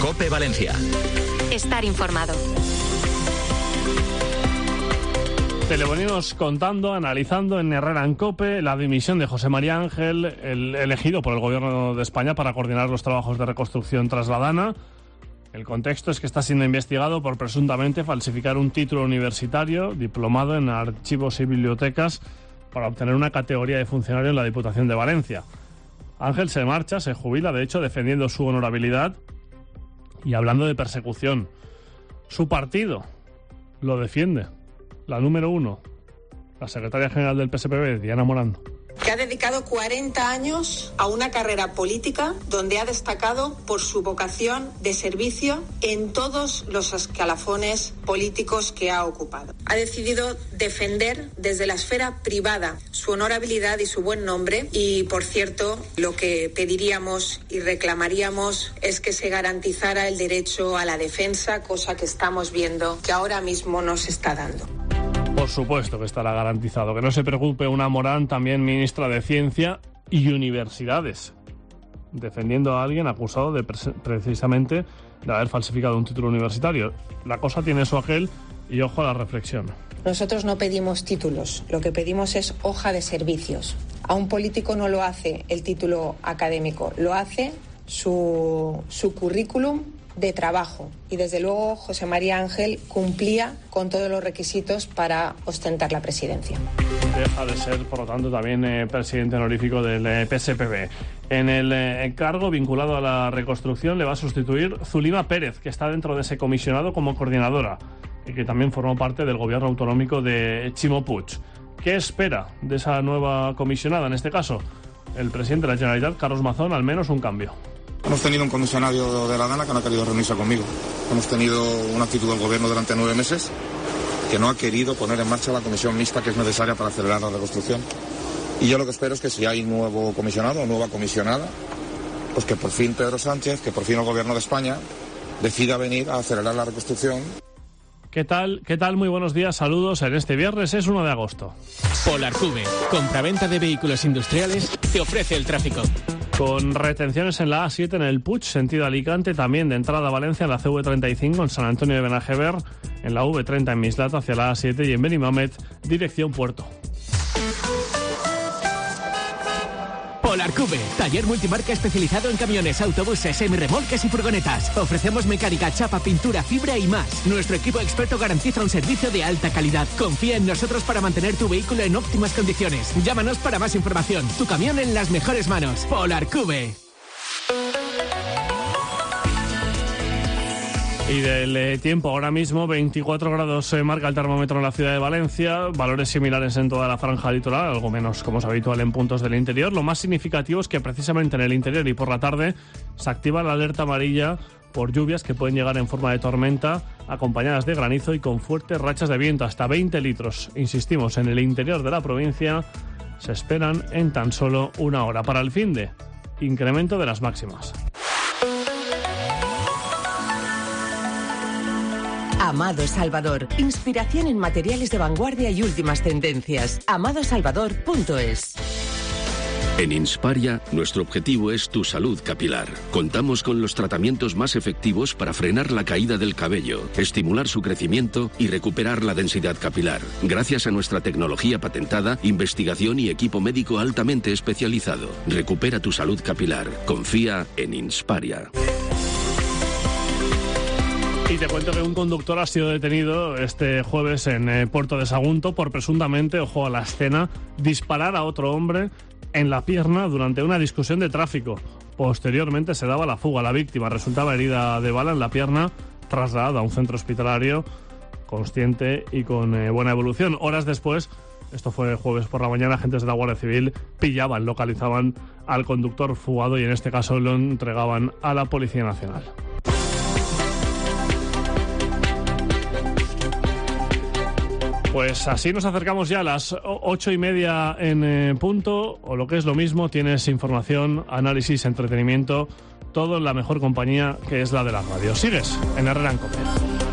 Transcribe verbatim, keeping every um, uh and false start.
COPE Valencia. Estar informado. Te lo venimos contando, analizando en Herrera en COPE la dimisión de José María Ángel, el elegido por el Gobierno de España para coordinar los trabajos de reconstrucción tras la DANA. El contexto es que está siendo investigado por presuntamente falsificar un título universitario, diplomado en archivos y bibliotecas, para obtener una categoría de funcionario en la Diputación de Valencia. Ángel se marcha, se jubila, de hecho, defendiendo su honorabilidad y hablando de persecución. Su partido lo defiende. La número uno, la secretaria general del P S P B, Diana Morando. Que ha dedicado cuarenta años a una carrera política donde ha destacado por su vocación de servicio en todos los escalafones políticos que ha ocupado. Ha decidido defender desde la esfera privada su honorabilidad y su buen nombre y, por cierto, lo que pediríamos y reclamaríamos es que se garantizara el derecho a la defensa, cosa que estamos viendo que ahora mismo no se está dando. Por supuesto que estará garantizado. Que no se preocupe una Morán, también ministra de Ciencia y Universidades, defendiendo a alguien acusado de precisamente de haber falsificado un título universitario. La cosa tiene su aquel y ojo a la reflexión. Nosotros no pedimos títulos, lo que pedimos es hoja de servicios. A un político no lo hace el título académico, lo hace su, su currículum de trabajo. Y desde luego José María Ángel cumplía con todos los requisitos para ostentar la presidencia. Deja de ser, por lo tanto, también eh, presidente honorífico del eh, P S P B. En el eh, cargo vinculado a la reconstrucción le va a sustituir Zulima Pérez, que está dentro de ese comisionado como coordinadora y que también formó parte del gobierno autonómico de Ximo Puig. ¿Qué espera de esa nueva comisionada en este caso? El presidente de la Generalitat, Carlos Mazón, al menos un cambio. Hemos tenido un comisionario de la DANA que no ha querido reunirse conmigo. Hemos tenido una actitud del gobierno durante nueve meses que no ha querido poner en marcha la comisión mixta que es necesaria para acelerar la reconstrucción. Y yo lo que espero es que si hay nuevo comisionado o nueva comisionada, pues que por fin Pedro Sánchez, que por fin el gobierno de España decida venir a acelerar la reconstrucción. ¿Qué tal? ¿Qué tal? Muy buenos días, saludos. En este viernes es uno de agosto. Polarcube, compraventa de vehículos industriales, te ofrece el tráfico. Con retenciones en la A siete en el Puig, sentido Alicante, también de entrada a Valencia en la C V treinta y cinco en San Antonio de Benajever, en la V treinta en Mislata hacia la A siete y en Benimamet, dirección Puerto. Polarcube, taller multimarca especializado en camiones, autobuses, semirremolques y furgonetas. Ofrecemos mecánica, chapa, pintura, fibra y más. Nuestro equipo experto garantiza un servicio de alta calidad. Confía en nosotros para mantener tu vehículo en óptimas condiciones. Llámanos para más información. Tu camión en las mejores manos. Polarcube. Y del eh, tiempo, ahora mismo veinticuatro grados eh, marca el termómetro en la ciudad de Valencia, valores similares en toda la franja litoral, algo menos como es habitual en puntos del interior. Lo más significativo es que precisamente en el interior y por la tarde se activa la alerta amarilla por lluvias que pueden llegar en forma de tormenta, acompañadas de granizo y con fuertes rachas de viento, hasta veinte litros. Insistimos, en el interior de la provincia se esperan en tan solo una hora. Para el finde, incremento de las máximas. Amado Salvador, inspiración en materiales de vanguardia y últimas tendencias. amado salvador punto es. En Insparia, nuestro objetivo es tu salud capilar. Contamos con los tratamientos más efectivos para frenar la caída del cabello, estimular su crecimiento y recuperar la densidad capilar. Gracias a nuestra tecnología patentada, investigación y equipo médico altamente especializado. Recupera tu salud capilar. Confía en Insparia. Y te cuento que un conductor ha sido detenido este jueves en eh, Puerto de Sagunto por presuntamente, ojo a la escena, disparar a otro hombre en la pierna durante una discusión de tráfico. Posteriormente se daba la fuga. La víctima resultaba herida de bala en la pierna, trasladada a un centro hospitalario, consciente y con eh, buena evolución. Horas después, esto fue jueves por la mañana, agentes de la Guardia Civil pillaban, localizaban al conductor fugado y en este caso lo entregaban a la Policía Nacional. Pues así nos acercamos ya a las ocho y media en eh, punto, o lo que es lo mismo, tienes información, análisis, entretenimiento, todo en la mejor compañía que es la de la radio. Sigues en Herrera en COPE.